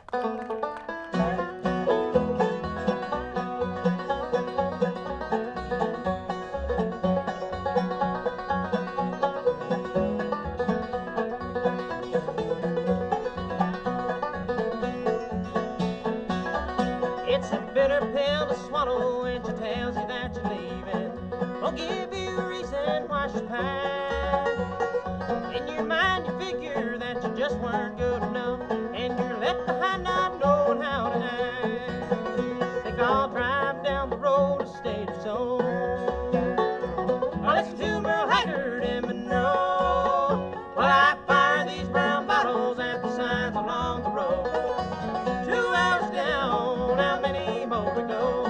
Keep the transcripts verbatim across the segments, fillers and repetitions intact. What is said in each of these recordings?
It's a bitter pill to swallow when she tells you that you're leaving. Won't give you a reason why she's pine. In your mind you figure that you just weren't good enough, and you're left behind not knowing how to act. Think I'll drive down the road a state or so. I'll listen to Merle Haggard and Monroe while I fire these brown bottles at the signs along the road. Two hours down, how many more to go?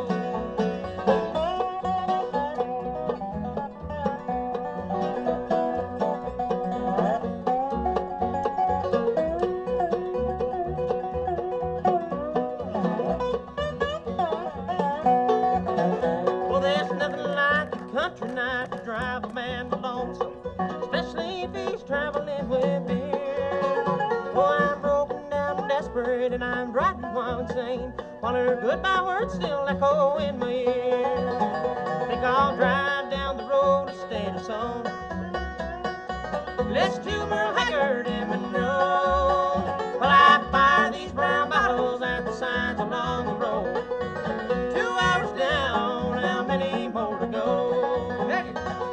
Well, there's nothing like a country night to drive a man to lonesome, especially if he's traveling with beer. Oh, I'm broken down and desperate, and I'm driving while insane, while her goodbye words still echo in my ear. Think I'll drive down the road a state or so. Let's to Merle Haggard and Monroe while I fire these brown bottles at the signs along the road. Two hours down, how many more to go? Hey.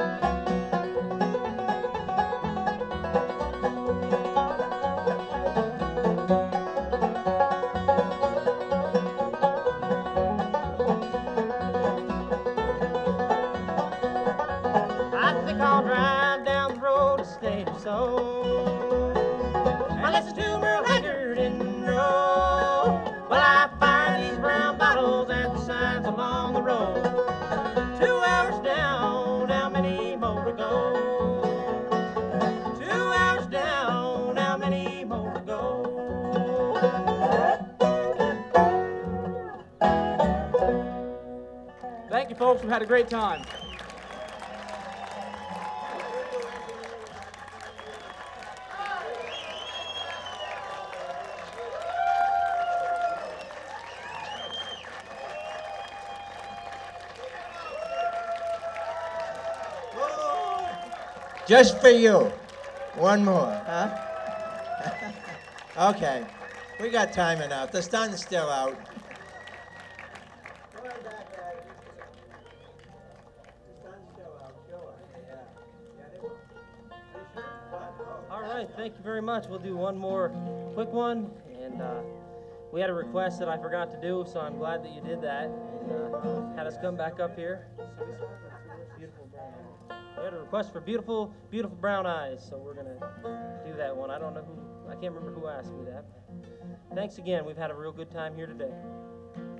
I think I'll drive down the road a state or so. I listen to Merle Haggard and Monroe while I fire these brown bottles at the signs along the road. Two hours down, how many more to go? Two hours down, how many more to go? Thank you, folks. We've had a great time. Just for you. One more, huh? Okay. We got time enough. The sun's still out. All right, thank you very much. We'll do one more quick one. And uh, we had a request that I forgot to do, so I'm glad that you did that. And uh, had us come back up here. Beautiful brown eyes. We had a request for beautiful, beautiful brown eyes, so we're going to do that one. I don't know who, I can't remember who asked me that. Thanks again. We've had a real good time here today.